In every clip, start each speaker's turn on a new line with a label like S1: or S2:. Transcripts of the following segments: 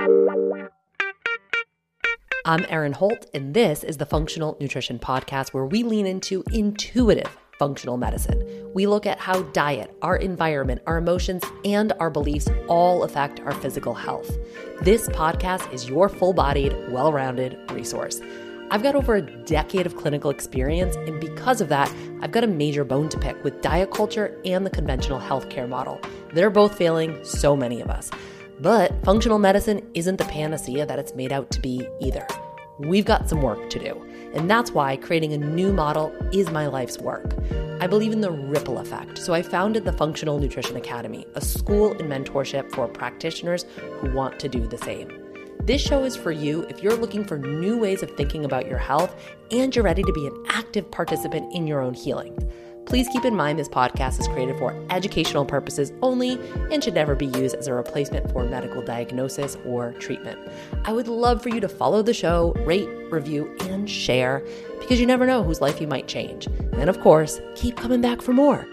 S1: I'm Erin Holt, and this is the Functional Nutrition Podcast, where we lean into intuitive functional medicine. We look at how diet, our environment, our emotions, and our beliefs all affect our physical health. This podcast is your full-bodied, well-rounded resource. I've got over a decade of clinical experience, and because of that, I've got a major bone to pick with diet culture and the conventional healthcare model. They're both failing so many of us. But functional medicine isn't the panacea that it's made out to be either. We've got some work to do, and that's why creating a new model is my life's work. I believe in the ripple effect, so I founded the Functional Nutrition Academy, a school and mentorship for practitioners who want to do the same. This show is for you if you're looking for new ways of thinking about your health and you're ready to be an active participant in your own healing. Please keep in mind this podcast is created for educational purposes only and should never be used as a replacement for medical diagnosis or treatment. I would love for you to follow the show, rate, review, and share, because you never know whose life you might change. And of course, keep coming back for more.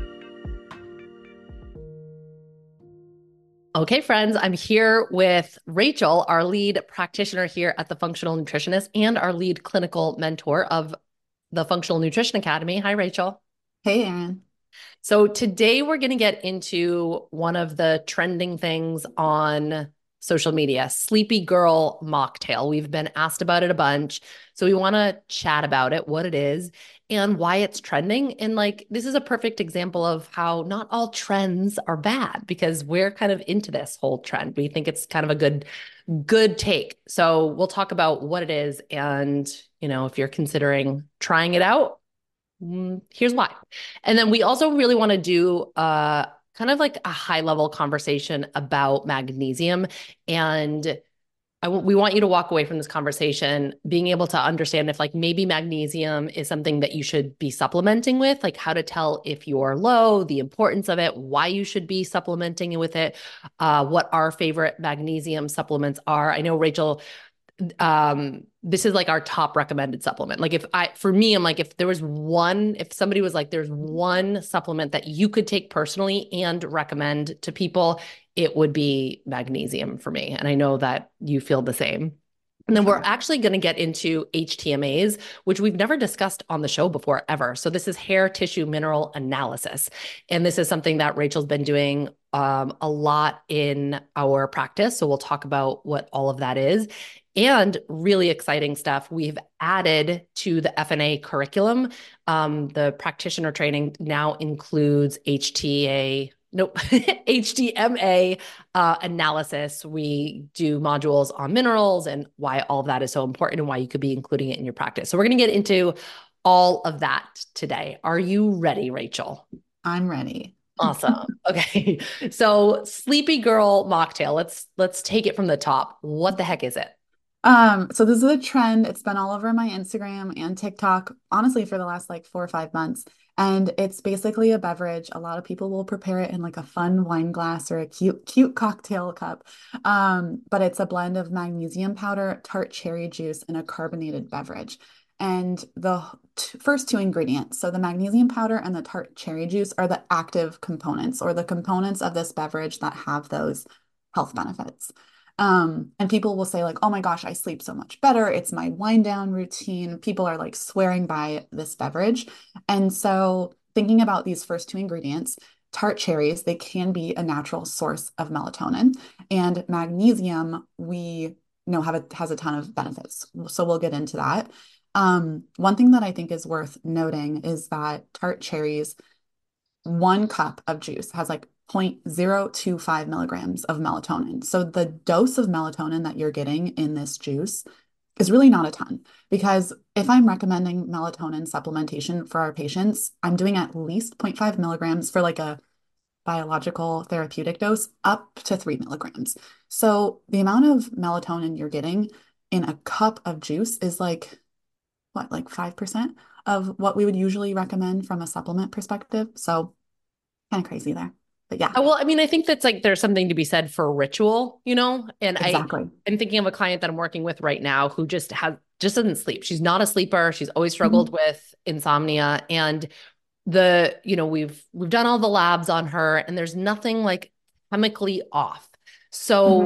S1: Okay, friends, I'm here with Rachel, our lead practitioner here at the Functional Nutritionist and our lead clinical mentor of the Functional Nutrition Academy. Hi, Rachel.
S2: Hey, Erin.
S1: So today we're going to get into one of the trending things on social media, Sleepy Girl Mocktail. We've been asked about it a bunch. So we want to chat about it, what it is, and why it's trending. And this is a perfect example of how not all trends are bad, because we're kind of into this whole trend. We think it's kind of a good take. So we'll talk about what it is. And, if you're considering trying it out, here's why. And then we also really want to do kind of like a high level conversation about magnesium. And we want you to walk away from this conversation being able to understand if maybe magnesium is something that you should be supplementing with, how to tell if you're low, the importance of it, why you should be supplementing with it, what our favorite magnesium supplements are. I know, Rachel, this is our top recommended supplement. If somebody was there's one supplement that you could take personally and recommend to people, it would be magnesium for me. And I know that you feel the same. And then we're actually going to get into HTMAs, which we've never discussed on the show before, ever. So this is hair tissue mineral analysis. And this is something that Rachel's been doing a lot in our practice. So we'll talk about what all of that is. And really exciting stuff we've added to the FNA curriculum. The practitioner training now includes HTMA analysis. We do modules on minerals and why all of that is so important and why you could be including it in your practice. So we're going to get into all of that today. Are you ready, Rachel?
S2: I'm ready.
S1: Awesome. Okay. So Sleepy Girl Mocktail, let's take it from the top. What the heck is it?
S2: So this is a trend. It's been all over my Instagram and TikTok, honestly, for the last 4 or 5 months. And it's basically a beverage. A lot of people will prepare it in a fun wine glass or a cute cocktail cup. But it's a blend of magnesium powder, tart cherry juice, and a carbonated beverage. And the first two ingredients, so the magnesium powder and the tart cherry juice, are the active components, or the components of this beverage that have those health benefits. And people will say oh my gosh, I sleep so much better. It's my wind down routine. People are swearing by this beverage. And so thinking about these first two ingredients, tart cherries, they can be a natural source of melatonin, and magnesium, we know has a ton of benefits. So we'll get into that. One thing that I think is worth noting is that tart cherries, 1 cup of juice has 0.025 milligrams of melatonin. So the dose of melatonin that you're getting in this juice is really not a ton, because if I'm recommending melatonin supplementation for our patients, I'm doing at least 0.5 milligrams for a biological therapeutic dose up to 3 milligrams. So the amount of melatonin you're getting in a cup of juice is 5% of what we would usually recommend from a supplement perspective. So kind of crazy there. But yeah.
S1: Well, I mean, I think that's there's something to be said for ritual, and
S2: Exactly.
S1: I'm thinking of a client that I'm working with right now who just doesn't sleep. She's not a sleeper. She's always struggled with insomnia, and we've done all the labs on her and there's nothing chemically off. So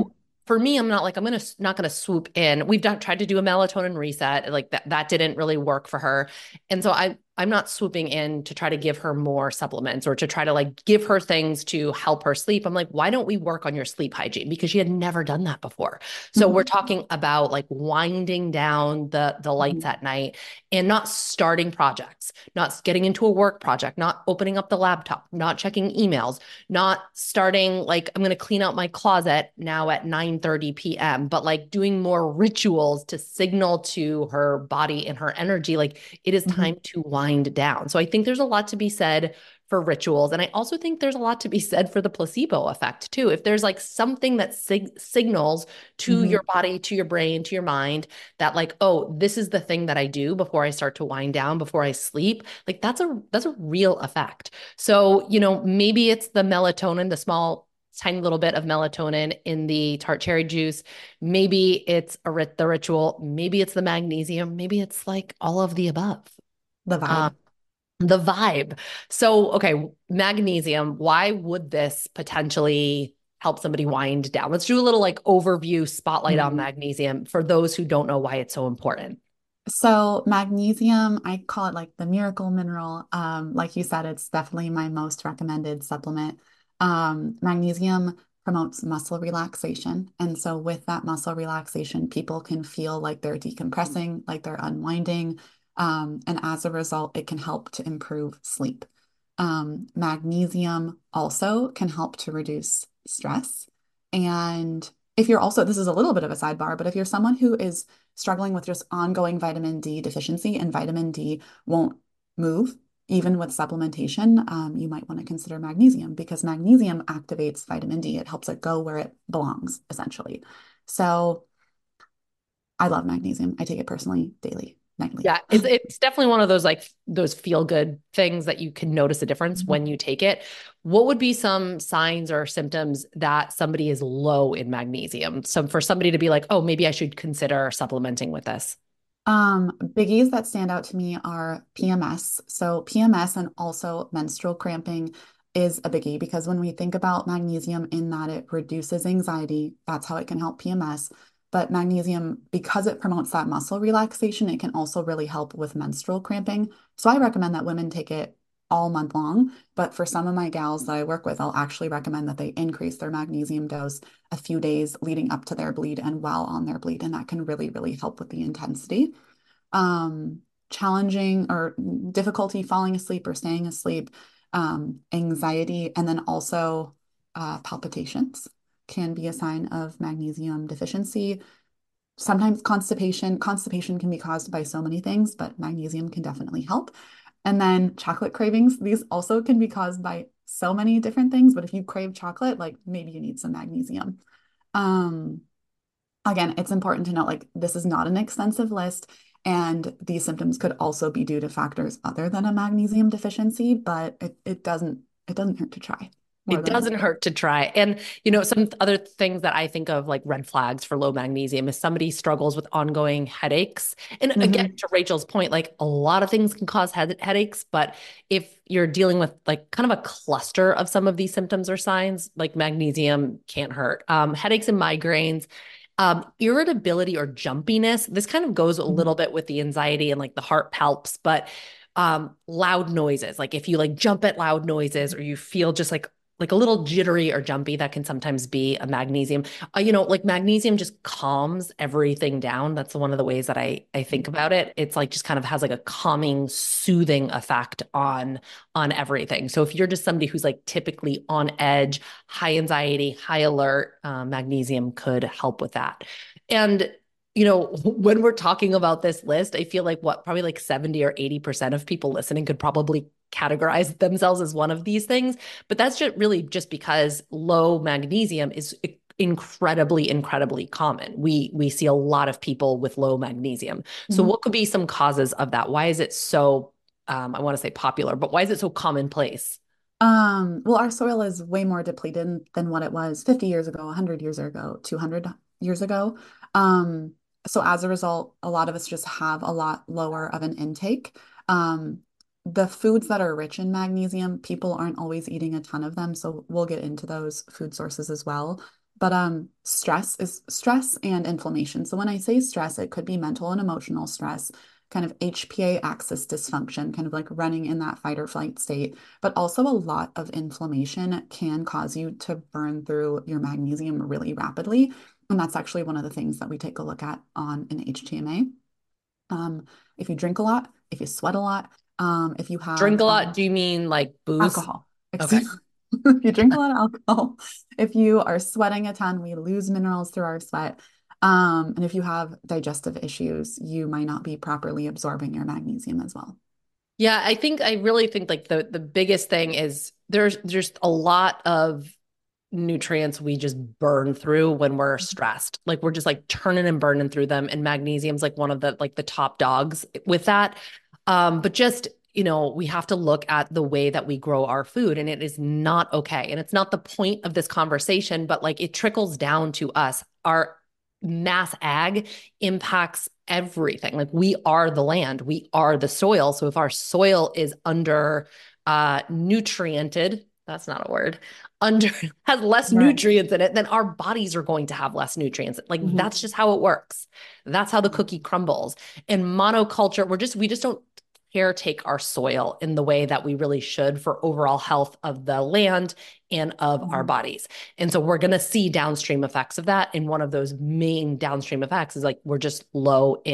S1: for me, I'm not like, not going to swoop in. We've tried to do a melatonin reset. Like that didn't really work for her. And so I'm not swooping in to try to give her more supplements or to try to like give her things to help her sleep. I'm like, why don't we work on your sleep hygiene? Because she had never done that before. So we're
S2: Mhm.
S1: talking about like winding down the lights
S2: Mhm.
S1: at night and not starting projects, not getting into a work project, not opening up the laptop, not checking emails, not starting like I'm going to clean out my closet now at 9:30 p.m., but like doing more rituals to signal to her body and her energy like it is
S2: Mhm.
S1: time to wind down. So I think there's a lot to be said for rituals. And I also think there's a lot to be said for the placebo effect too. If there's like something that signals to your
S2: Mhm.
S1: body, to your brain, to your mind that like, oh, this is the thing that I do before I start to wind down, before I sleep, like that's a real effect. So, maybe it's the melatonin, the small tiny little bit of melatonin in the tart cherry juice. Maybe it's the ritual. Maybe it's the magnesium. Maybe it's like all of the above.
S2: The
S1: Um,
S2: vibe.
S1: the vibe. So, okay, magnesium, why would this potentially help somebody wind down? Let's do a little like overview spotlight on
S2: Mhm.
S1: magnesium for those who don't know why it's so important.
S2: So magnesium, I call it like the miracle mineral. Like you said, it's definitely my most recommended supplement. Magnesium promotes muscle relaxation. And so with that muscle relaxation, people can feel like they're decompressing, like they're unwinding. And as a result, it can help to improve sleep. Magnesium also can help to reduce stress. And if you're also, this is a little bit of a sidebar, but if you're someone who is struggling with just ongoing vitamin D deficiency and vitamin D won't move, even with supplementation, you might want to consider magnesium because magnesium activates vitamin D. It helps it go where it belongs, essentially. So I love magnesium. I take it personally daily, nightly.
S1: Yeah, it's definitely one of those like those feel good things that you can notice a difference when you take it. What would be some signs or symptoms that somebody is low in magnesium? So for somebody to be like, oh, maybe I should consider supplementing with this.
S2: Biggies that stand out to me are PMS. So PMS and also menstrual cramping is a biggie because when we think about magnesium in that it reduces anxiety, that's how it can help PMS. But magnesium, because it promotes that muscle relaxation, it can also really help with menstrual cramping. So I recommend that women take it all month long. But for some of my gals that I work with, I'll actually recommend that they increase their magnesium dose a few days leading up to their bleed and while on their bleed. And that can really, really help with the intensity. Challenging or difficulty falling asleep or staying asleep, anxiety, and then also palpitations can be a sign of magnesium deficiency. Sometimes constipation. Constipation can be caused by so many things, but magnesium can definitely help. And then chocolate cravings. These also can be caused by so many different things, but if you crave chocolate, like maybe you need some magnesium. Um, Again, it's important to note like this is not an extensive list, and these symptoms could also be due to factors other than a magnesium deficiency, but it doesn't hurt to try more
S1: It
S2: than
S1: doesn't hurt to try. And, some other things that I think of like red flags for low magnesium is somebody struggles with ongoing headaches. And again,
S2: Mhm.
S1: to Rachel's point, like a lot of things can cause headaches, but if you're dealing with like kind of a cluster of some of these symptoms or signs, like magnesium can't hurt. Headaches and migraines, irritability or jumpiness. This kind of goes a little
S2: Mhm.
S1: bit with the anxiety and like the heart palps, but loud noises, like if you like jump at loud noises or you feel just like a little jittery or jumpy, that can sometimes be a magnesium. Like magnesium just calms everything down. That's one of the ways that I think about it. It's like just kind of has like a calming, soothing effect on everything. So if you're just somebody who's like typically on edge, high anxiety, high alert, magnesium could help with that. And when we're talking about this list, I feel like probably like 70 or 80% of people listening could probably categorize themselves as one of these things. But that's just really just because low magnesium is incredibly, incredibly common. We see a lot of people with low magnesium. So
S2: Mhm.
S1: what could be some causes of that? Why is it so, I want to say popular, but why is it so commonplace?
S2: Well, our soil is way more depleted than what it was 50 years ago, 100 years ago, 200 years ago. Um, so as a result, a lot of us just have a lot lower of an intake. Um, the foods that are rich in magnesium, people aren't always eating a ton of them, so we'll get into those food sources as well. But stress and inflammation. So when I say stress, it could be mental and emotional stress, kind of HPA axis dysfunction, kind of like running in that fight or flight state. But also a lot of inflammation can cause you to burn through your magnesium really rapidly. And that's actually one of the things that we take a look at on an HTMA. If you drink a lot, if you sweat a lot, if you
S1: Drink
S2: have
S1: a lot? Do you mean like booze?
S2: alcohol,
S1: Okay.
S2: excuse me, if you drink a lot of alcohol, if you are sweating a ton, we lose minerals through our sweat. And if you have digestive issues, you might not be properly absorbing your magnesium as well.
S1: Yeah, I really think like the biggest thing is there's a lot of nutrients we just burn through when we're stressed. Like we're just like turning and burning through them. And magnesium's like one of the top dogs with that. But just, we have to look at the way that we grow our food, and it is not okay. And it's not the point of this conversation, but like it trickles down to us. Our mass ag impacts everything. Like we are the land, we are the soil. So if our soil is under nutriented, that's not a word, under has less
S2: Right.
S1: nutrients in it, then our bodies are going to have less nutrients. Like
S2: Mhm.
S1: that's just how it works. That's how the cookie crumbles. And monoculture, we just don't caretake our soil in the way that we really should for overall health of the land and of our
S2: Mhm.
S1: bodies. And so we're going to see downstream effects of that. And one of those main downstream effects is like we're just low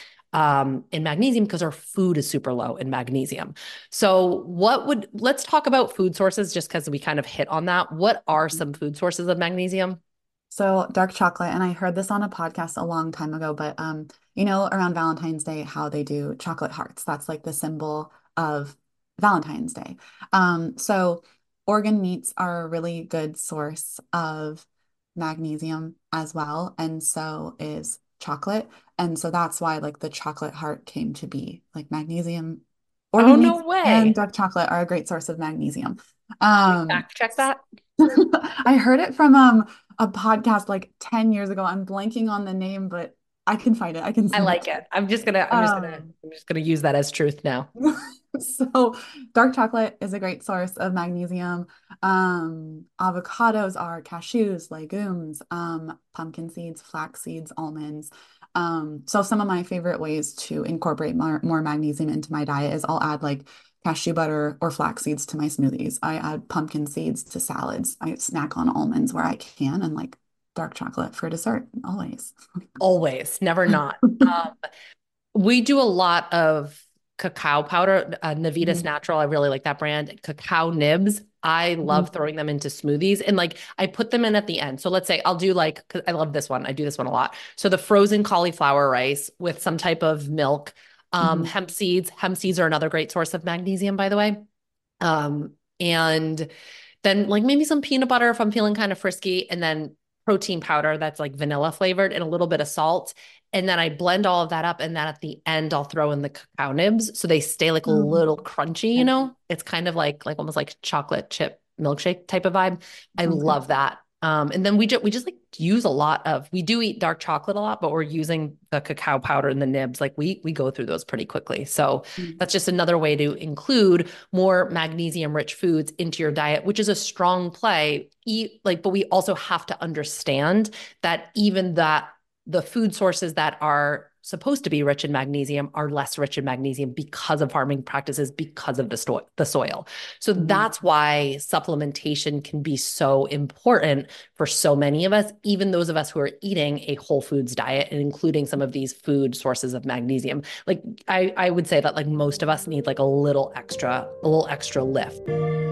S1: in magnesium because our food is super low in magnesium. So let's talk about food sources just because we kind of hit on that. What are some food sources of magnesium?
S2: So dark chocolate, and I heard this on a podcast a long time ago, but around Valentine's Day, how they do chocolate hearts. That's like the symbol of Valentine's Day. So organ meats are a really good source of magnesium as well, and so is chocolate. And so that's why like the chocolate heart came to be. Like magnesium,
S1: Oh,
S2: organ meats
S1: no
S2: and
S1: way.
S2: dark chocolate are a great source of magnesium.
S1: Can we
S2: Um,
S1: fact check that?
S2: I heard it from a podcast like 10 years ago. I'm blanking on the name, but I can find it. I can
S1: I
S2: send it
S1: like
S2: to
S1: it. I'm just gonna use that as truth now.
S2: you. So dark chocolate is a great source of magnesium. Avocados are cashews, legumes, pumpkin seeds, flax seeds, almonds. So some of my favorite ways to incorporate more magnesium into my diet is I'll add like cashew butter or flax seeds to my smoothies. I add pumpkin seeds to salads. I snack on almonds where I can, and like dark chocolate for dessert, always.
S1: Always, never not. We do a lot of cacao powder, Navitas
S2: Mhm.
S1: Natural. I really like that brand. Cacao nibs. I love
S2: Mhm.
S1: throwing them into smoothies, and like I put them in at the end. So let's say I'll do like, 'cause I love this one. I do this one a lot. So the frozen cauliflower rice with some type of milk,
S2: Mhm.
S1: hemp seeds. Hemp seeds are another great source of magnesium, by the way. And then like maybe some peanut butter if I'm feeling kind of frisky, and then protein powder that's like vanilla flavored and a little bit of salt. And then I blend all of that up. And then at the end, I'll throw in the cacao nibs. So they stay like a little crunchy,
S2: Okay.
S1: It's kind of like almost like chocolate chip milkshake type of vibe. I
S2: Sounds good.
S1: love that. And then we just like use a lot of, we do eat dark chocolate a lot, but we're using the cacao powder and the nibs. Like we go through those pretty quickly. So
S2: Mm.
S1: that's just another way to include more magnesium rich foods into your diet, which is a strong play. But we also have to understand that even that the food sources that are supposed to be rich in magnesium are less rich in magnesium because of farming practices, because of the soil. So
S2: Mhm.
S1: that's why supplementation can be so important for so many of us, even those of us who are eating a whole foods diet and including some of these food sources of magnesium. Like I would say that like most of us need like a little extra lift.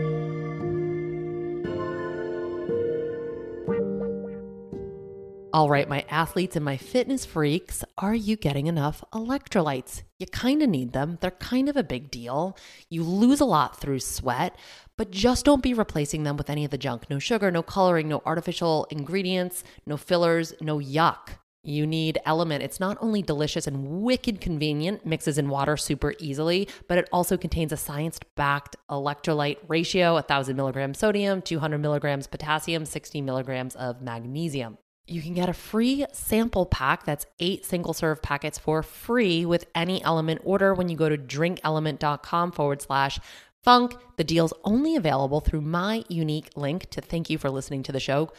S1: All right, my athletes and my fitness freaks, are you getting enough electrolytes? You kind of need them. They're kind of a big deal. You lose a lot through sweat, but just don't be replacing them with any of the junk. No sugar, no coloring, no artificial ingredients, no fillers, no yuck. You need Element. It's not only delicious and wicked convenient, mixes in water super easily, but it also contains a science-backed electrolyte ratio, 1,000 milligrams sodium, 200 milligrams potassium, 60 milligrams of magnesium. You can get a free sample pack that's 8 single-serve packets for free with any Element order when you go to drinkelement.com/ Funk. The deal's only available through my unique link to thank you for listening to the show,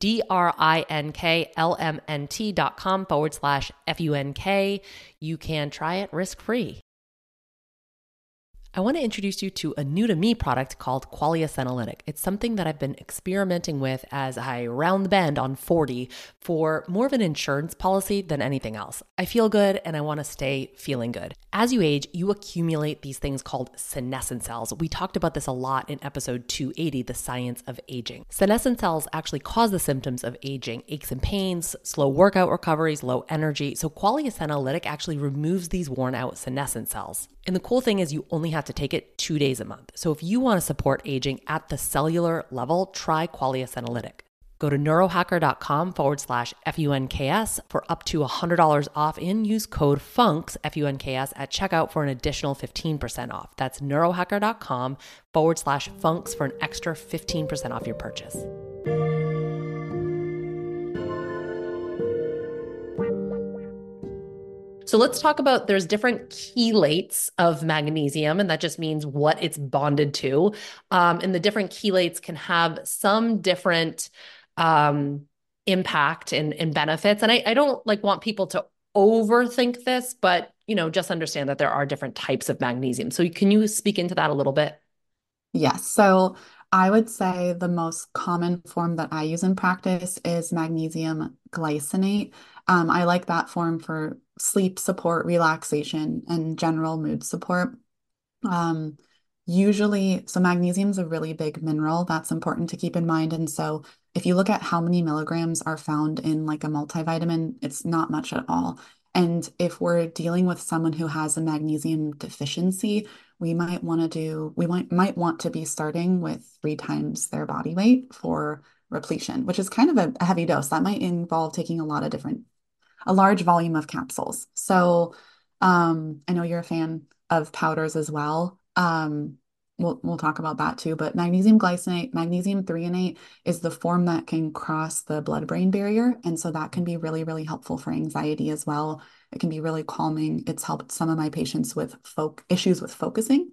S1: DRINKLMNT.com/FUNK. You can try it risk-free. I want to introduce you to a new to me product called Qualia Senolytic. It's something that I've been experimenting with as I round the bend on 40 for more of an insurance policy than anything else. I feel good and I want to stay feeling good. As you age, you accumulate these things called senescent cells. We talked about this a lot in episode 280, The Science of Aging. Senescent cells actually cause the symptoms of aging, aches and pains, slow workout recoveries, low energy. So Qualia Senolytic actually removes these worn out senescent cells. And the cool thing is you only have to take it 2 days a month. So if you want to support aging at the cellular level, try Qualia Senolytic. Go to neurohacker.com/FUNKS for up to $100 off and use code FUNKS, FUNKS at checkout for an additional 15% off. That's neurohacker.com/FUNKS for an extra 15% off your purchase. So let's talk about, there's different chelates of magnesium, and that just means what it's bonded to. And the different chelates can have some different impact and benefits. And I don't want people to overthink this, but just understand that there are different types of magnesium. So can you speak into that a little bit?
S2: Yes. So I would say the most common form that I use in practice is magnesium glycinate. I like that form for sleep support, relaxation, and general mood support. Usually, so magnesium is a really big mineral that's important to keep in mind. And so if you look at how many milligrams are found in like a multivitamin, it's not much at all. And if we're dealing with someone who has a magnesium deficiency, we might want to be starting with 3 times their body weight for repletion, which is kind of a heavy dose. That might involve taking a large volume of capsules. So I know you're a fan of powders as well. We'll talk about that too, but magnesium glycinate, magnesium threonate is the form that can cross the blood-brain barrier. And so that can be really, really helpful for anxiety as well. It can be really calming. It's helped some of my patients with issues with focusing.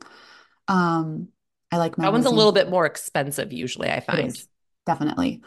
S2: I like
S1: That one's a
S2: magnesium.
S1: little bit more expensive usually, I
S2: It
S1: find.
S2: is, definitely.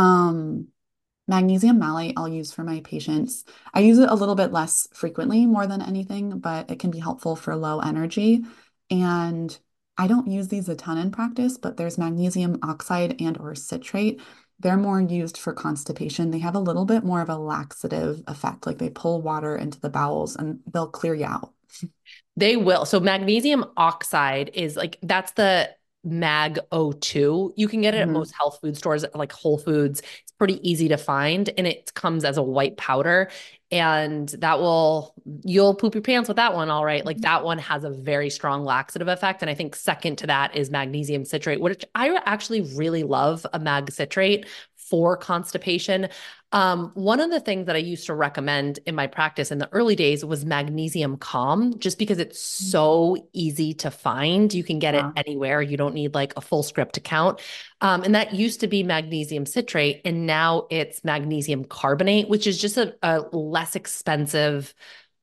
S2: Magnesium malate I'll use for my patients. I use it a little bit less frequently, more than anything, but it can be helpful for low energy. And I don't use these a ton in practice, but there's magnesium oxide and or citrate. They're more used for constipation. They have a little bit more of a laxative effect, like they pull water into the bowels and they'll clear you out.
S1: They will. So magnesium oxide is that's the Mag O2. You can get it at
S2: Mhm.
S1: most health food stores, like Whole Foods. It's pretty easy to find, and it comes as a white powder. And you'll poop your pants with that one, all right. Like that one has a very strong laxative effect. And I think second to that is magnesium citrate, which I actually really love a mag citrate for constipation. One of the things that I used to recommend in my practice in the early days was magnesium calm, just because it's so easy to find. You can get it
S2: Yeah.
S1: anywhere. You don't need like a full script to count. And that used to be magnesium citrate, and now it's magnesium carbonate, which is just a less expensive,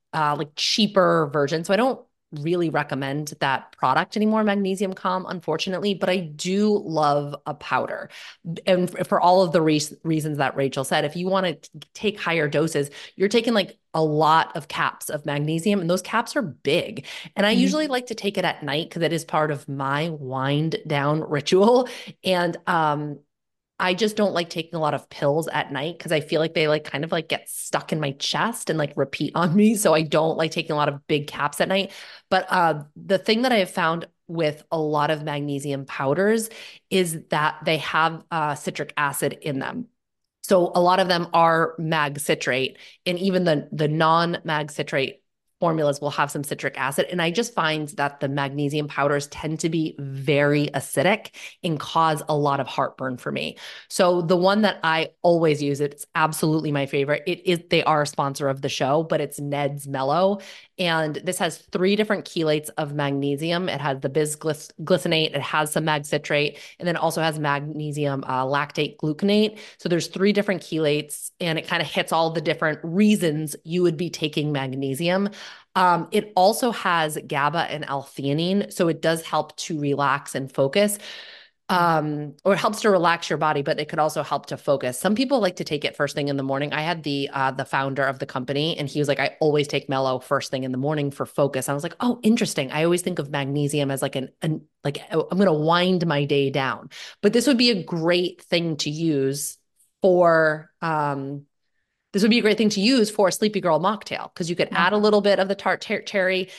S1: cheaper version. So I don't really recommend that product anymore, magnesium calm, unfortunately, but I do love a powder. And for all of the reasons that Rachel said, if you want to take higher doses, you're taking like a lot of caps of magnesium, and those caps are big. And I usually like to take it at night because it is part of my wind down ritual. And I just don't like taking a lot of pills at night because I feel like they kind of get stuck in my chest and repeat on me. So I don't like taking a lot of big caps at night. But the thing that I have found with a lot of magnesium powders is that they have citric acid in them. So a lot of them are mag citrate, and even the non-mag citrate formulas will have some citric acid. And I just find that the magnesium powders tend to be very acidic and cause a lot of heartburn for me. So the one that I always use, it's absolutely my favorite. They are a sponsor of the show, but it's Ned's Mellow. And this has 3 different chelates of magnesium. It has the bisglycinate, it has some mag citrate, and then also has magnesium lactate gluconate. So there's 3 different chelates, and it kind of hits all the different reasons you would be taking magnesium. It also has GABA and L-theanine, so it does help to relax and focus. Or it helps to relax your body, but it could also help to focus. Some people like to take it first thing in the morning. I had the founder of the company, and he was like, I always take Mellow first thing in the morning for focus. I was like, oh, interesting. I always think of magnesium as like an like I'm gonna wind my day down. But this would be a great thing to use for this would be a great thing to use for a Sleepy Girl mocktail because you could
S2: Yeah.
S1: add a little bit of the tart cherry.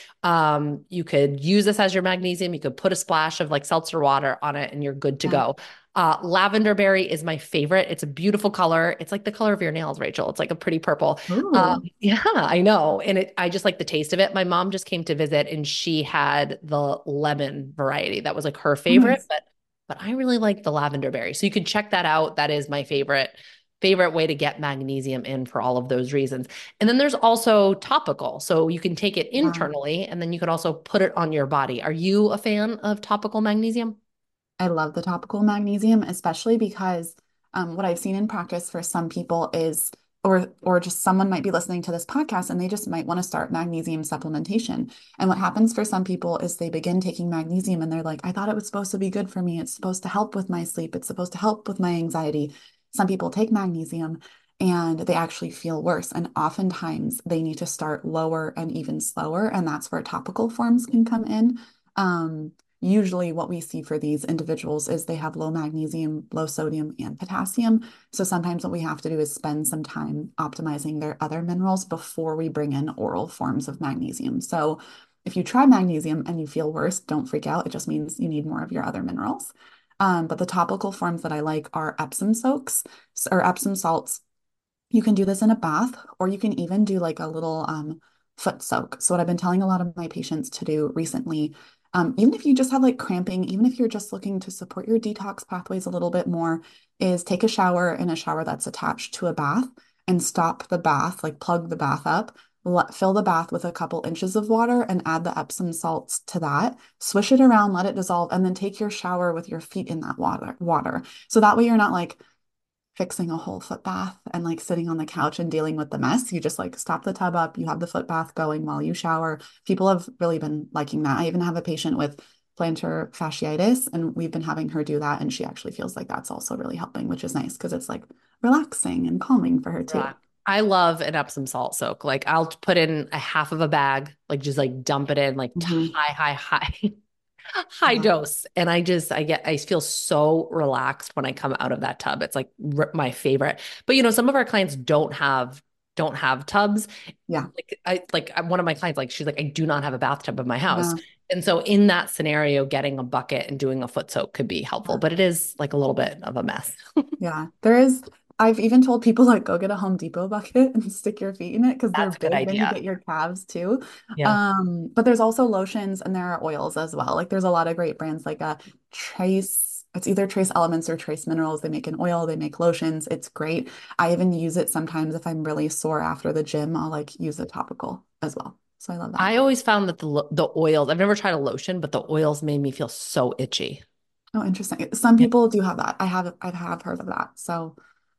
S1: You could use this as your magnesium. You could put a splash of like seltzer water on it and you're good to
S2: Yeah.
S1: go. Lavender berry is my favorite. It's a beautiful color. It's like the color of your nails, Rachel. It's like a pretty purple.
S2: Ooh.
S1: Yeah, I know. And I just like the taste of it. My mom just came to visit and she had the lemon variety. That was like her
S2: Oh,
S1: favorite,
S2: nice.
S1: but I really like the lavender berry. So you could check that out. That is my favorite way to get magnesium in for all of those reasons. And then there's also topical. So you can take it
S2: Yeah.
S1: internally and then you can also put it on your body. Are you a fan of topical magnesium?
S2: I love the topical magnesium, especially because what I've seen in practice for some people is, or just someone might be listening to this podcast and they just might want to start magnesium supplementation. And what happens for some people is they begin taking magnesium and they're like, I thought it was supposed to be good for me. It's supposed to help with my sleep. It's supposed to help with my anxiety. Some people take magnesium and they actually feel worse. And oftentimes they need to start lower and even slower. And that's where topical forms can come in. Um, Usually what we see for these individuals is they have low magnesium, low sodium, and potassium. So sometimes what we have to do is spend some time optimizing their other minerals before we bring in oral forms of magnesium. So if you try magnesium and you feel worse, don't freak out. It just means you need more of your other minerals. But the topical forms that I like are Epsom soaks or Epsom salts. You can do this in a bath, or you can even do like a little foot soak. So what I've been telling a lot of my patients to do recently, even if you just have like cramping, even if you're just looking to support your detox pathways a little bit more, is take a shower in a shower that's attached to a bath and stop the bath, like plug the bath up, fill the bath with a couple inches of water and add the Epsom salts to that. Swish it around, let it dissolve, and then take your shower with your feet in that water. So that way you're not like fixing a whole foot bath and like sitting on the couch and dealing with the mess. You just like stop the tub up, you have the foot bath going while you shower. People have really been liking that. I even have a patient with plantar fasciitis, and we've been having her do that. And she actually feels like that's also really helping, which is nice because it's like relaxing and calming for her
S1: Yeah.
S2: too.
S1: I love an Epsom salt soak. Like I'll put in a half of a bag, like just like dump it in like
S2: Mhm.
S1: high high
S2: Yeah.
S1: dose. And I feel so relaxed when I come out of that tub. It's like my favorite. But some of our clients don't have tubs.
S2: Yeah.
S1: One of my clients, like she's like, I do not have a bathtub in my house.
S2: Yeah.
S1: And so in that scenario, getting a bucket and doing a foot soak could be helpful, but it is like a little bit of a mess.
S2: Yeah. There is, I've even told people like go get a Home Depot bucket and stick your feet in it because they're
S1: That's a good
S2: big. Then you
S1: idea.
S2: get your calves too.
S1: Yeah.
S2: But there's also lotions and there are oils as well. Like there's a lot of great brands like Trace, it's either Trace Elements or Trace Minerals. They make an oil, they make lotions. It's great. I even use it sometimes if I'm really sore after the gym. I'll like use a topical as well. So I love that.
S1: I always found that the oils, I've never tried a lotion, but the oils made me feel so itchy.
S2: Oh, interesting. Some
S1: Yeah.
S2: people do have that. I have heard of that. So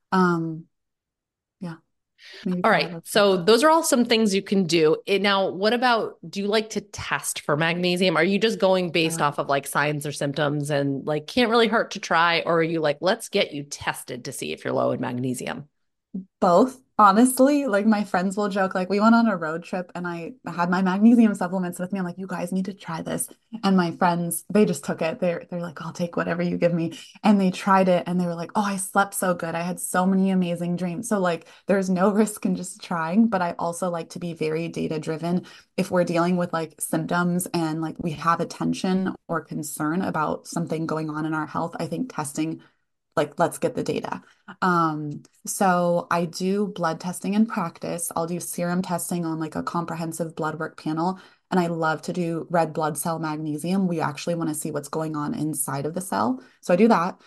S2: um yeah, maybe
S1: All
S2: try
S1: right.
S2: a lotion.
S1: So those are all some things you can do. Now, what about, do you like to test for magnesium? Are you just going based off of like signs or symptoms and like can't really hurt to try? Or are you like, let's get you tested to see if you're low in magnesium?
S2: Both, honestly. Like my friends will joke, like we went on a road trip and I had my magnesium supplements with me. I'm like, you guys need to try this. And my friends, they just took it. They're like, I'll take whatever you give me. And they tried it and they were like, oh, I slept so good. I had so many amazing dreams. So like there's no risk in just trying, but I also like to be very data driven. If we're dealing with like symptoms and like we have attention or concern about something going on in our health, I think testing like let's get the data. So I do blood testing in practice. I'll do serum testing on like a comprehensive blood work panel. And I love to do red blood cell magnesium. We actually want to see what's going on inside of the cell. So I do that.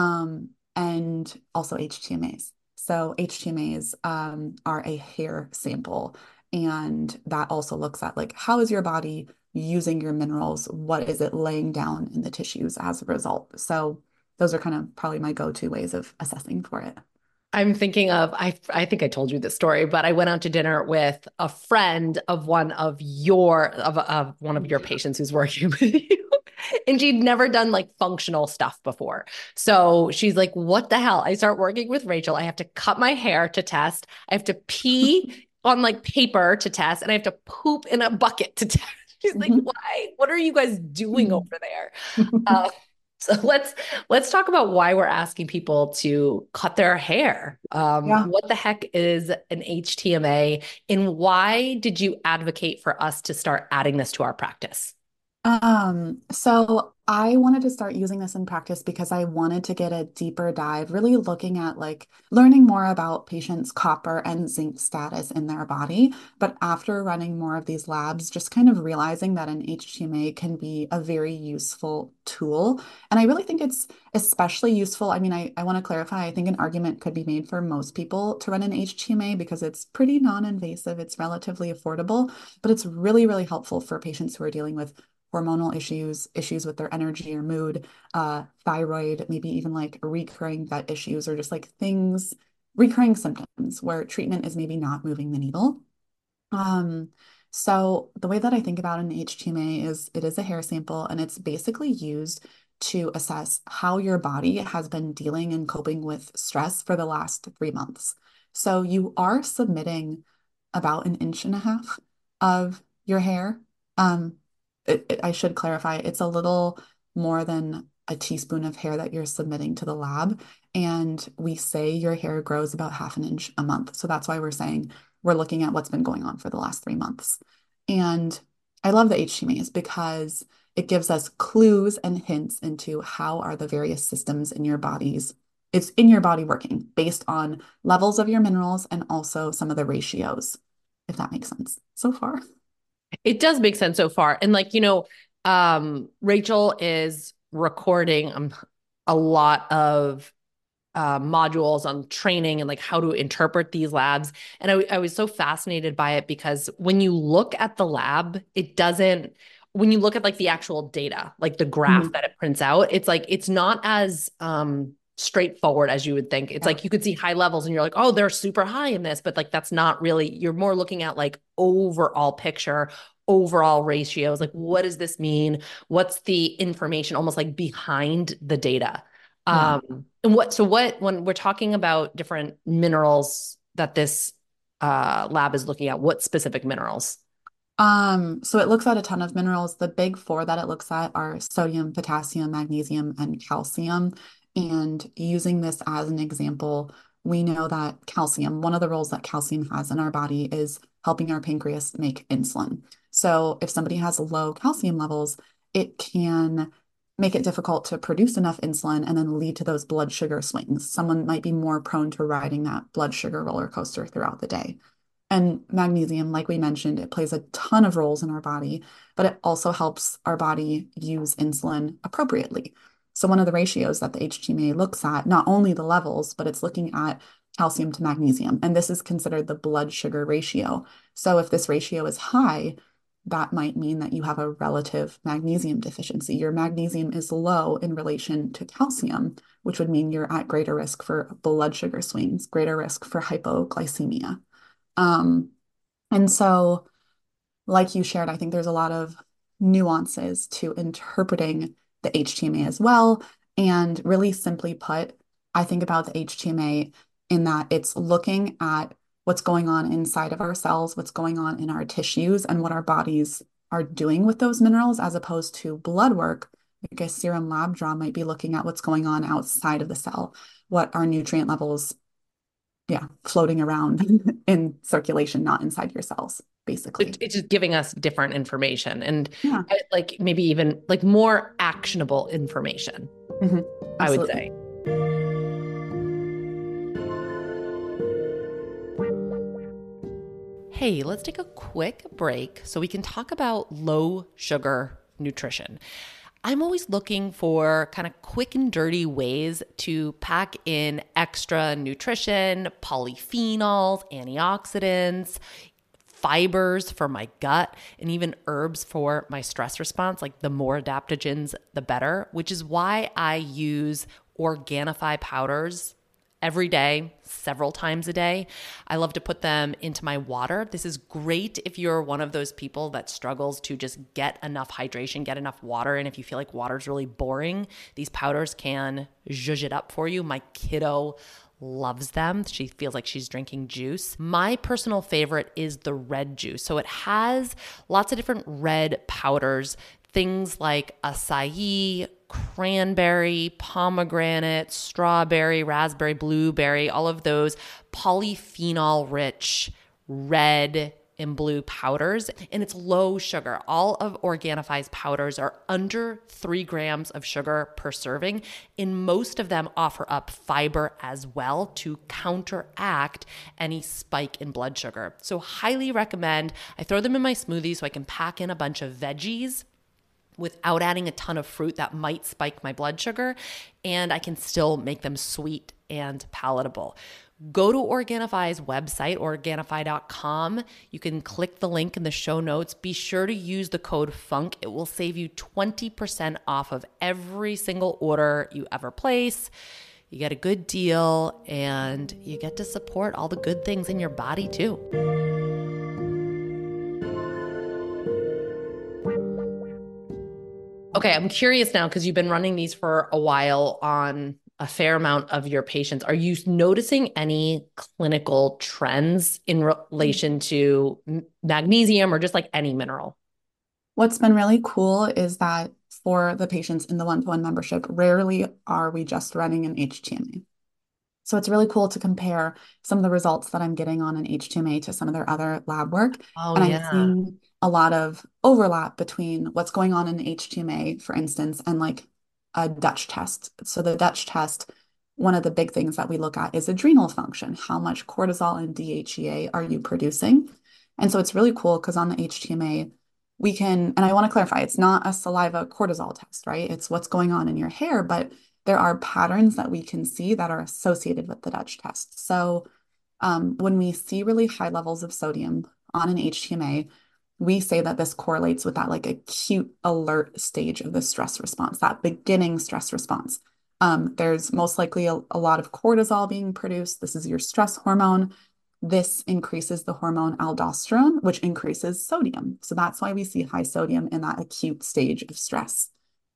S2: And also HTMAs. So HTMAs are a hair sample. And that also looks at like how is your body using your minerals? What is it laying down in the tissues as a result? So those are kind of probably my go-to ways of assessing for it.
S1: I'm thinking of, I think I told you this story, but I went out to dinner with a friend of one of your patients who's working with you. And she'd never done like functional stuff before. So she's like, what the hell? I start working with Rachel. I have to cut my hair to test. I have to pee on like paper to test, and I have to poop in a bucket to test. She's like, why? What are you guys doing over there? Uh, so let's talk about why we're asking people to cut their hair.
S2: Yeah.
S1: What the heck is an HTMA, and why did you advocate for us to start adding this to our practice?
S2: So I wanted to start using this in practice because I wanted to get a deeper dive, really looking at like learning more about patients' copper and zinc status in their body. But after running more of these labs, just kind of realizing that an HTMA can be a very useful tool. And I really think it's especially useful. I mean, I want to clarify, I think an argument could be made for most people to run an HTMA because it's pretty non-invasive, it's relatively affordable, but it's really, really helpful for patients who are dealing with hormonal issues, issues with their energy or mood, thyroid, maybe even like recurring gut issues or just like things, recurring symptoms where treatment is maybe not moving the needle. Um, so the way that I think about an HTMA is it is a hair sample and it's basically used to assess how your body has been dealing and coping with stress for the last 3 months. So you are submitting about an inch and a half of your hair. Um, I should clarify, it's a little more than a teaspoon of hair that you're submitting to the lab. And we say your hair grows about half an inch a month. So that's why we're saying we're looking at what's been going on for the last 3 months. And I love the HTMAs because it gives us clues and hints into how are the various systems in your bodies. It's in your body working based on levels of your minerals and also some of the ratios, if that makes sense so far.
S1: It does make sense so far. And like, Rachel is recording a lot of modules on training and like how to interpret these labs. And I was so fascinated by it because when you look at the lab, when you look at like the actual data, like the graph
S2: Mhm.
S1: that it prints out, it's like, it's not as straightforward as you would think. It's
S2: Yeah.
S1: like you could see high levels and you're like, oh, they're super high in this, but like that's not really, you're more looking at like overall picture, overall ratios. Like, what does this mean? What's the information almost like behind the data?
S2: Yeah.
S1: When we're talking about different minerals that this lab is looking at, what specific minerals?
S2: So it looks at a ton of minerals. The big four that it looks at are sodium, potassium, magnesium, and calcium. And using this as an example, we know that calcium, one of the roles that calcium has in our body is helping our pancreas make insulin. So if somebody has low calcium levels, it can make it difficult to produce enough insulin and then lead to those blood sugar swings. Someone might be more prone to riding that blood sugar roller coaster throughout the day. And magnesium, like we mentioned, it plays a ton of roles in our body, but it also helps our body use insulin appropriately. So, one of the ratios that the HTMA looks at, not only the levels, but it's looking at calcium to magnesium. And this is considered the blood sugar ratio. So, if this ratio is high, that might mean that you have a relative magnesium deficiency. Your magnesium is low in relation to calcium, which would mean you're at greater risk for blood sugar swings, greater risk for hypoglycemia. Um, and so, like you shared, I think there's a lot of nuances to interpreting the HTMA as well. And really simply put, I think about the HTMA in that it's looking at what's going on inside of our cells, what's going on in our tissues, and what our bodies are doing with those minerals, as opposed to blood work. Like a serum lab draw might be looking at what's going on outside of the cell, what our nutrient levels, yeah, floating around in circulation, not inside your cells, basically.
S1: It's just giving us different information and
S2: Yeah.
S1: like maybe even like more actionable information,
S2: Hmm.
S1: I would
S2: Absolutely.
S1: say. Hey, let's take a quick break so we can talk about low sugar nutrition. I'm always looking for kind of quick and dirty ways to pack in extra nutrition, polyphenols, antioxidants, fibers for my gut, and even herbs for my stress response. Like the more adaptogens, the better, which is why I use Organifi powders every day, several times a day. I love to put them into my water. This is great if you're one of those people that struggles to just get enough hydration, get enough water. And if you feel like water's really boring, these powders can zhuzh it up for you. My kiddo loves them. She feels like she's drinking juice. My personal favorite is the red juice. So it has lots of different red powders, things like acai, cranberry, pomegranate, strawberry, raspberry, blueberry, all of those polyphenol rich red and blue powders, and it's low sugar. All of Organifi's powders are under 3 grams of sugar per serving, and most of them offer up fiber as well to counteract any spike in blood sugar. So highly recommend. I throw them in my smoothie so I can pack in a bunch of veggies without adding a ton of fruit that might spike my blood sugar, and I can still make them sweet and palatable. Go to Organifi's website, Organifi.com. You can click the link in the show notes. Be sure to use the code FUNK. It will save you 20% off of every single order you ever place. You get a good deal, and you get to support all the good things in your body too. Okay, I'm curious now because you've been running these for a while on a fair amount of your patients. Are you noticing any clinical trends in relation to magnesium or just like any mineral?
S2: What's been really cool is that for the patients in the one-to-one membership, rarely are we just running an HTMA. So it's really cool to compare some of the results that I'm getting on an HTMA to some of their other lab work.
S1: Oh,
S2: And I'm
S1: yeah.
S2: seeing a lot of overlap between what's going on in HTMA, for instance, and like a Dutch test. So the Dutch test, one of the big things that we look at is adrenal function. How much cortisol and DHEA are you producing? And so it's really cool because on the HTMA, we can, and I want to clarify, it's not a saliva cortisol test, right? It's what's going on in your hair, but there are patterns that we can see that are associated with the Dutch test. So when we see really high levels of sodium on an HTMA, we say that this correlates with that like acute alert stage of the stress response, that beginning stress response. There's most likely a lot of cortisol being produced. This is your stress hormone. This increases the hormone aldosterone, which increases sodium. So that's why we see high sodium in that acute stage of stress.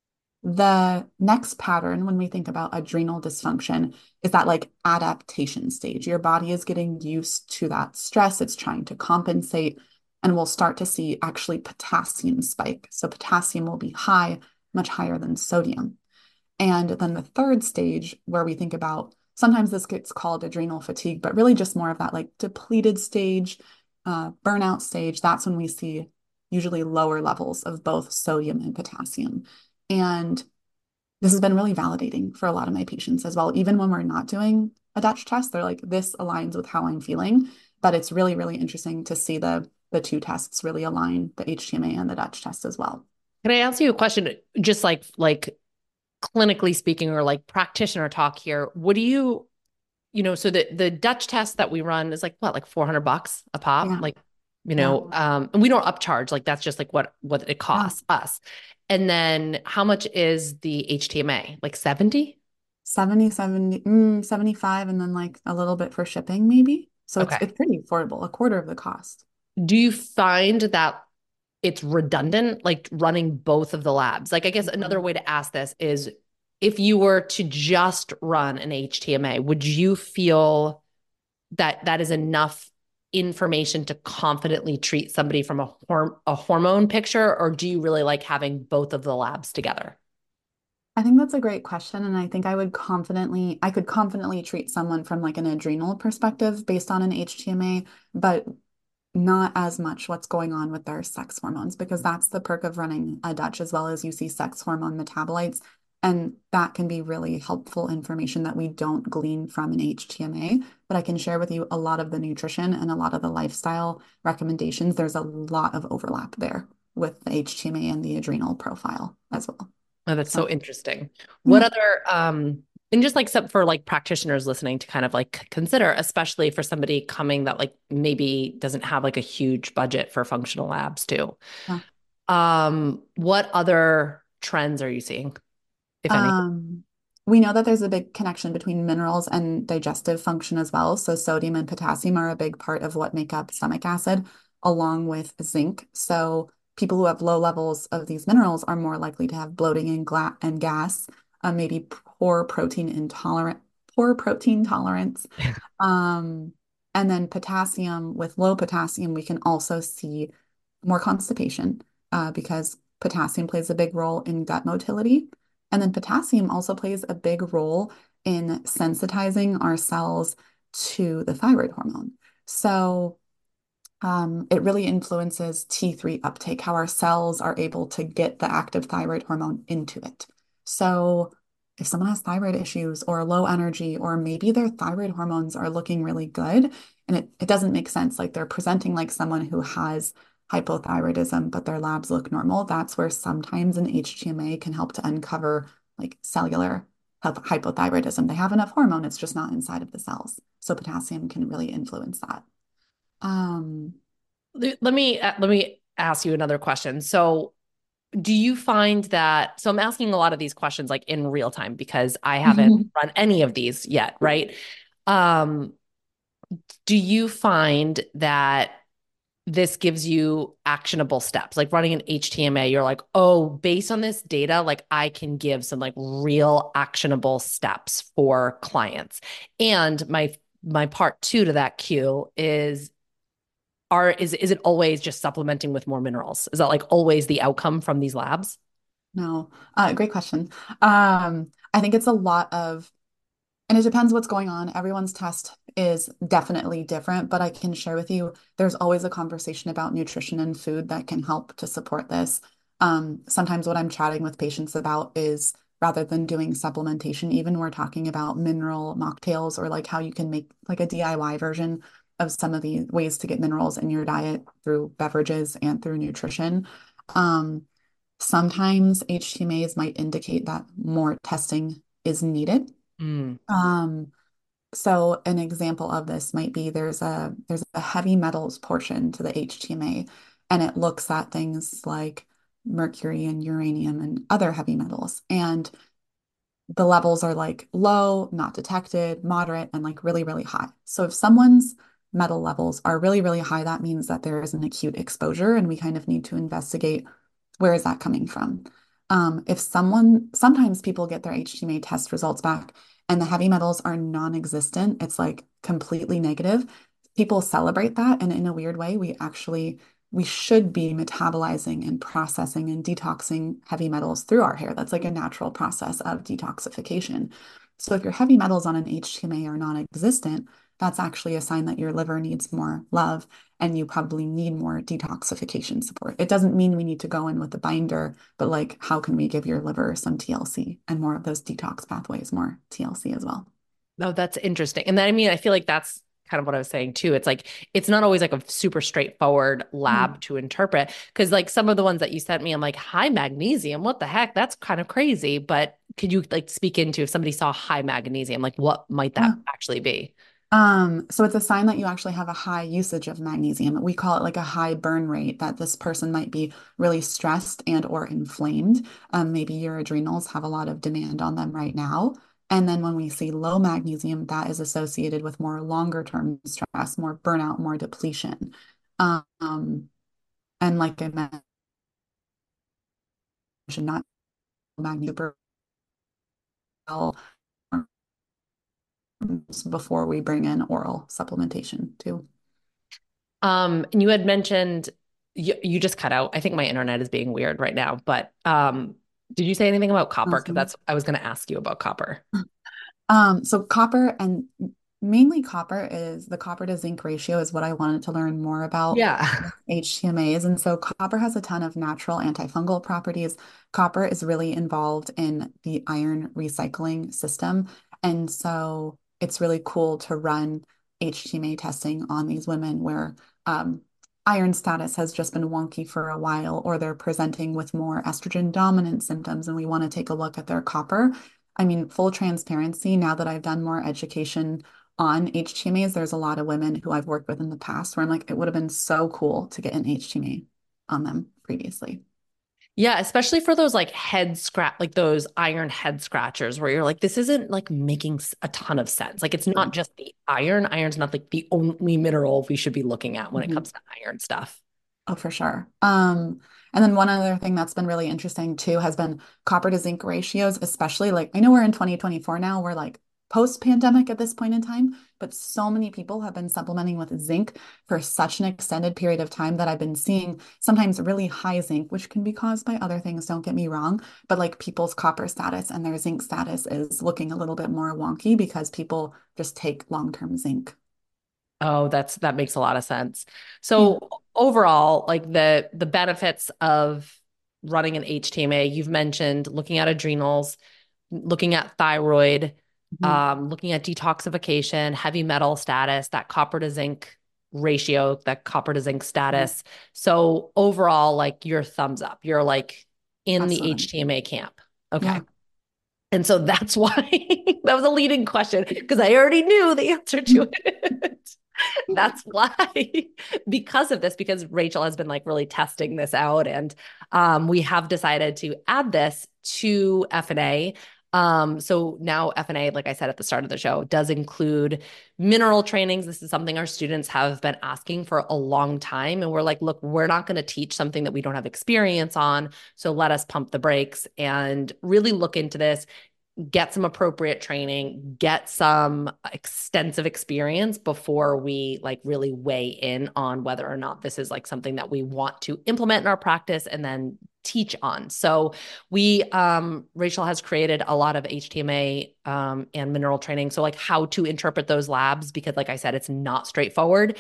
S2: The next pattern, when we think about adrenal dysfunction, is that like adaptation stage. Your body is getting used to that stress, it's trying to compensate, and we'll start to see actually potassium spike. So potassium will be high, much higher than sodium. And then the third stage, where we think about sometimes this gets called adrenal fatigue, but really just more of that like depleted stage, burnout stage, that's when we see usually lower levels of both sodium and potassium. And this has been really validating for a lot of my patients as well. Even when we're not doing a Dutch test, they're like, this aligns with how I'm feeling. But it's really, really interesting to see the two tests really align, the HTMA and the Dutch test as well.
S1: Can I ask you a question, just like clinically speaking, or like practitioner talk here? What do you, so the Dutch test that we run is like what, like $400 a pop?
S2: Yeah,
S1: Like,
S2: yeah,
S1: and we don't upcharge, like that's just like what it
S2: yeah.
S1: costs us. And then how much is the HTMA? Like 70?
S2: 75, and then like a little bit for shipping, maybe. So it's
S1: Okay.
S2: it's pretty affordable, a quarter of the cost.
S1: Do you find that it's redundant, like running both of the labs? Like, I guess another
S2: Mhm.
S1: way to ask this is, if you were to just run an HTMA, would you feel that that is enough information to confidently treat somebody from a hormone picture, or do you really like having both of the labs together?
S2: I think that's a great question, and I think I could confidently treat someone from like an adrenal perspective based on an HTMA, but not as much what's going on with their sex hormones, because that's the perk of running a Dutch as well, as you see sex hormone metabolites. And that can be really helpful information that we don't glean from an HTMA. But I can share with you a lot of the nutrition and a lot of the lifestyle recommendations. There's a lot of overlap there with the HTMA and the adrenal profile as well.
S1: Oh, that's
S2: So,
S1: so interesting. What
S2: yeah.
S1: other, and just like some for like practitioners listening to kind of like consider, especially for somebody coming that like maybe doesn't have like a huge budget for functional labs too.
S2: Yeah.
S1: What other trends are you seeing, if any?
S2: Um, we know that there's a big connection between minerals and digestive function as well. So sodium and potassium are a big part of what make up stomach acid, along with zinc. So people who have low levels of these minerals are more likely to have bloating and, and gas, maybe poor protein tolerance. Um, and then potassium, with low potassium, we can also see more constipation because potassium plays a big role in gut motility. And then potassium also plays a big role in sensitizing our cells to the thyroid hormone. So it really influences T3 uptake, how our cells are able to get the active thyroid hormone into it. So if someone has thyroid issues or low energy, or maybe their thyroid hormones are looking really good, and it doesn't make sense, like they're presenting like someone who has hypothyroidism, but their labs look normal, that's where sometimes an HTMA can help to uncover like cellular hypothyroidism. They have enough hormone, it's just not inside of the cells. So potassium can really influence that. Um,
S1: Let me ask you another question. So, do you find that, so I'm asking a lot of these questions like in real time because I haven't run any of these yet, right? Um, do you find that this gives you actionable steps, like running an HTMA? You're like, oh, based on this data, like I can give some like real actionable steps for clients. And my part two to that Q is it always just supplementing with more minerals? Is that like always the outcome from these labs?
S2: No, great question. I think it's a lot of, and it depends what's going on. Everyone's test is definitely different, but I can share with you, there's always a conversation about nutrition and food that can help to support this. Sometimes what I'm chatting with patients about is rather than doing supplementation, even we're talking about mineral mocktails or like how you can make like a DIY version of some of the ways to get minerals in your diet through beverages and through nutrition. Um, Sometimes HTMAs might indicate that more testing is needed.
S1: Mm.
S2: Um, so an example of this might be there's a heavy metals portion to the HTMA, and it looks at things like mercury and uranium and other heavy metals. And the levels are like low, not detected, moderate, and like really, really high. So if someone's metal levels are really, really high, that means that there is an acute exposure, and we kind of need to investigate where is that coming from. If someone, sometimes people get their HTMA test results back and the heavy metals are non-existent, it's like completely negative. People celebrate that, and in a weird way, we should be metabolizing and processing and detoxing heavy metals through our hair. That's like a natural process of detoxification. So if your heavy metals on an HTMA are non-existent, that's actually a sign that your liver needs more love and you probably need more detoxification support. It doesn't mean we need to go in with a binder, but like how can we give your liver some TLC and more of those detox pathways, more TLC as well.
S1: Oh, that's interesting. And then, I mean, I feel like that's kind of what I was saying too. It's like, it's not always like a super straightforward
S2: Mhm.
S1: lab to interpret. Cause like some of the ones that you sent me, I'm like, high magnesium, what the heck? That's kind of crazy. But could you like speak into if somebody saw high magnesium, like what might that
S2: Yeah.
S1: actually be?
S2: So it's a sign that you actually have a high usage of magnesium. We call it like a high burn rate, that this person might be really stressed and or inflamed. Maybe your adrenals have a lot of demand on them right now. And then when we see low magnesium, that is associated with more longer term stress, more burnout, more depletion. Um, and like I mentioned, not magnesium super well before we bring in oral supplementation too.
S1: And you had mentioned you just cut out. I think my internet is being weird right now, but did you say anything about copper? Because
S2: Awesome.
S1: that's I was going to ask you about copper.
S2: So copper, and mainly copper, is the copper to zinc ratio is what I wanted to learn more about
S1: Yeah.
S2: with HTMAs. And so copper has a ton of natural antifungal properties. Copper is really involved in the iron recycling system. And so it's really cool to run HTMA testing on these women where iron status has just been wonky for a while, or they're presenting with more estrogen dominant symptoms, and we want to take a look at their copper. I mean, full transparency, now that I've done more education on HTMAs, there's a lot of women who I've worked with in the past where I'm like, it would have been so cool to get an HTMA on them previously.
S1: Yeah, especially for those like like those iron head scratchers where you're like, this isn't like making a ton of sense. Like it's not just the iron. Iron's not like the only mineral we should be looking at when it
S2: Mhm.
S1: comes to iron stuff.
S2: Oh, for sure. And then one other thing that's been really interesting too has been copper to zinc ratios, especially like I know we're in 2024 now, we're like post-pandemic at this point in time, but so many people have been supplementing with zinc for such an extended period of time that I've been seeing sometimes really high zinc, which can be caused by other things, don't get me wrong, but like people's copper status and their zinc status is looking a little bit more wonky because people just take long-term zinc.
S1: Oh, that makes a lot of sense.
S2: Yeah.
S1: So overall, like the benefits of running an HTMA, you've mentioned looking at adrenals, looking at thyroid,
S2: Mhm.
S1: looking at detoxification, heavy metal status, that copper to zinc ratio, that copper to zinc
S2: Mhm.
S1: status. So overall, like your thumbs up, you're like in the
S2: Absolutely.
S1: HTMA camp. Okay.
S2: Yeah.
S1: And so that's why that was a leading question because I already knew the answer to it. That's why, because of this, because Rachel has been like really testing this out, and we have decided to add this to FNA. So now FNA, like I said at the start of the show, does include mineral trainings. This is something our students have been asking for a long time. And we're like, look, we're not going to teach something that we don't have experience on. So let us pump the brakes and really look into this, get some appropriate training, get some extensive experience before we like really weigh in on whether or not this is like something that we want to implement in our practice and then teach on. So Rachel has created a lot of HTMA and mineral training. So like how to interpret those labs, because like I said, it's not straightforward.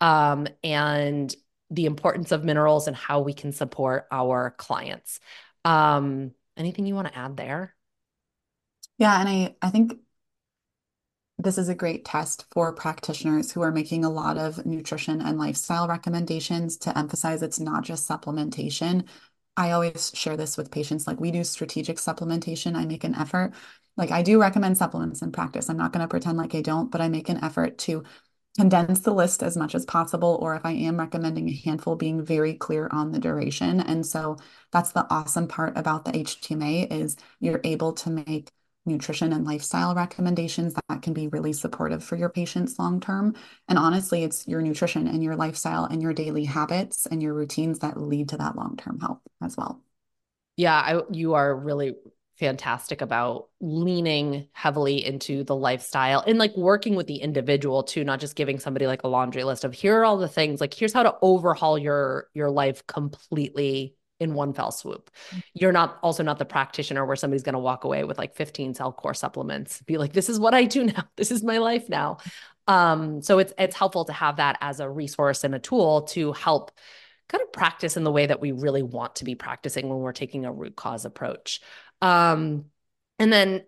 S1: And the importance of minerals and how we can support our clients. Anything you want to add there?
S2: Yeah, and I think this is a great test for practitioners who are making a lot of nutrition and lifestyle recommendations to emphasize it's not just supplementation. I always share this with patients. Like we do strategic supplementation. I make an effort. Like I do recommend supplements in practice. I'm not going to pretend like I don't, but I make an effort to condense the list as much as possible. Or if I am recommending a handful, being very clear on the duration. And so that's the awesome part about the HTMA is you're able to make nutrition and lifestyle recommendations that can be really supportive for your patients long term. And honestly, it's your nutrition and your lifestyle and your daily habits and your routines that lead to that long term health as well.
S1: Yeah, you are really fantastic about leaning heavily into the lifestyle and like working with the individual too, not just giving somebody like a laundry list of here are all the things, like here's how to overhaul your life completely in one fell swoop. You're not also not the practitioner where somebody's going to walk away with like 15 cell core supplements, be like, this is what I do now. This is my life now. So it's helpful to have that as a resource and a tool to help kind of practice in the way that we really want to be practicing when we're taking a root cause approach. Um, and then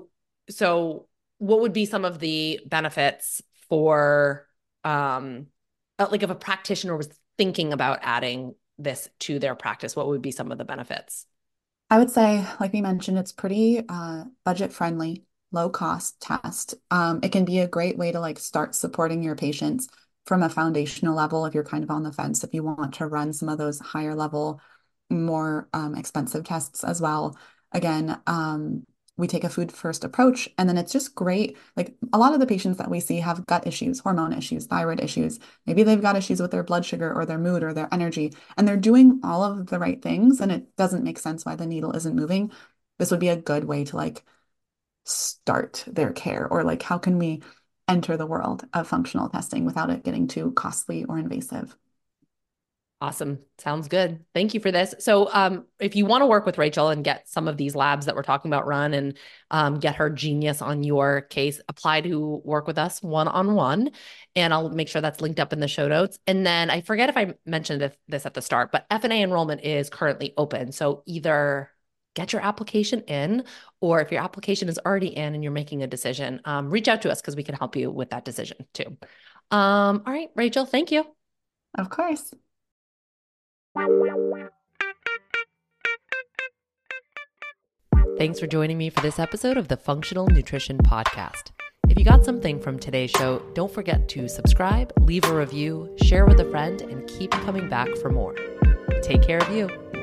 S1: so what would be some of the benefits for like if a practitioner was thinking about adding this to their practice, what would be some of the benefits?
S2: I would say, like we mentioned, it's pretty budget friendly, low cost test. It can be a great way to like start supporting your patients from a foundational level if you're kind of on the fence, if you want to run some of those higher level, more expensive tests as well. Again, we take a food first approach, and then it's just great. Like a lot of the patients that we see have gut issues, hormone issues, thyroid issues. Maybe they've got issues with their blood sugar or their mood or their energy and they're doing all of the right things and it doesn't make sense why the needle isn't moving. This would be a good way to like start their care or like how can we enter the world of functional testing without it getting too costly or invasive.
S1: Awesome. Sounds good. Thank you for this. So, if you want to work with Rachel and get some of these labs that we're talking about run and get her genius on your case, apply to work with us one-on-one. And I'll make sure that's linked up in the show notes. And then I forget if I mentioned this at the start, but FNA enrollment is currently open. So either get your application in, or if your application is already in and you're making a decision, reach out to us because we can help you with that decision too. All right, Rachel, thank you.
S2: Of course.
S1: Thanks for joining me for this episode of the Functional Nutrition Podcast. If you got something from today's show, don't forget to subscribe, leave a review, share with a friend, and keep coming back for more. Take care of you.